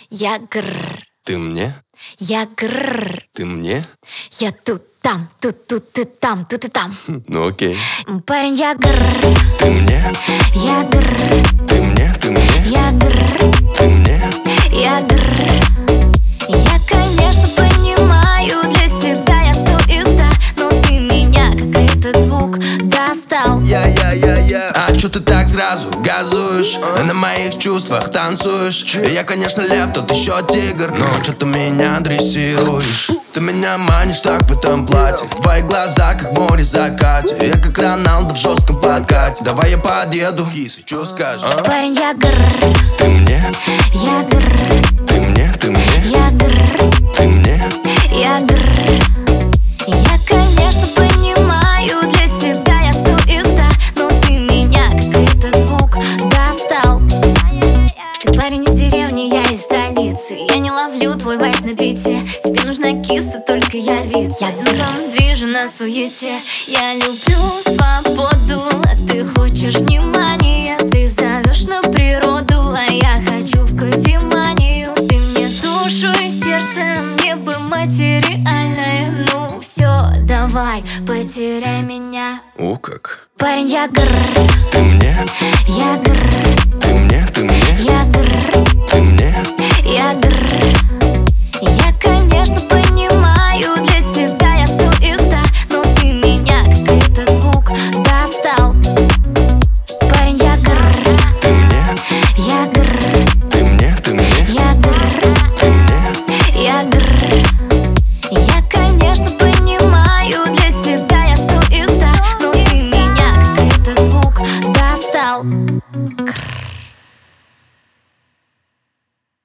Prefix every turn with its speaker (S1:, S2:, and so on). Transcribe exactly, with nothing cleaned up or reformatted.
S1: Я грррр.
S2: Ты мне?
S1: Я грррр.
S2: Ты мне?
S1: Я тут, там, тут, тут, ты там, тут и там.
S2: Ну окей.
S1: Парень, я грррр.
S2: Ты мне?
S1: Я грррр.
S2: Ты мне? Ты мне?
S1: Я грррр.
S2: Ты мне?
S1: Я грррр. Я, конечно, понимаю, для тебя я сто из ста, но ты меня, как этот звук, достал.
S3: Я-я-я-я. А чё ты так сразу газуешь? А? На моих чувствах танцуешь. Я, конечно, лев, тут еще тигр, но чё ты меня дрессируешь? Ты меня манишь так в этом платье. Твои глаза, как море закате. Я как Роналду в жестком подкате. Давай я подъеду, кисы, чё скажешь? А?
S1: Парень, я грррр.
S2: Ты мне?
S1: Я грррр.
S2: Ты мне? Ты мне?
S1: Я грррр.
S2: Ты мне?
S1: Я грррр. Я, конечно, понимаю, для тебя я сто из ста, но ты меня, как этот звук, достал. Ты парень из деревни, я из столицы. Я не ловлю твой вайб на бите. Тебе нужна киса, только я львица. Я на своем движе, на суете. Я люблю свободу, а ты хочешь внимания. Ты зовешь на природу, а я хочу в кофеманию. Ты мне душу и сердце, мне бы материальное. Ну все, давай, потеряй меня.
S2: О, как.
S1: Парень, я грррр.
S2: Ты мне?
S1: Я грррр.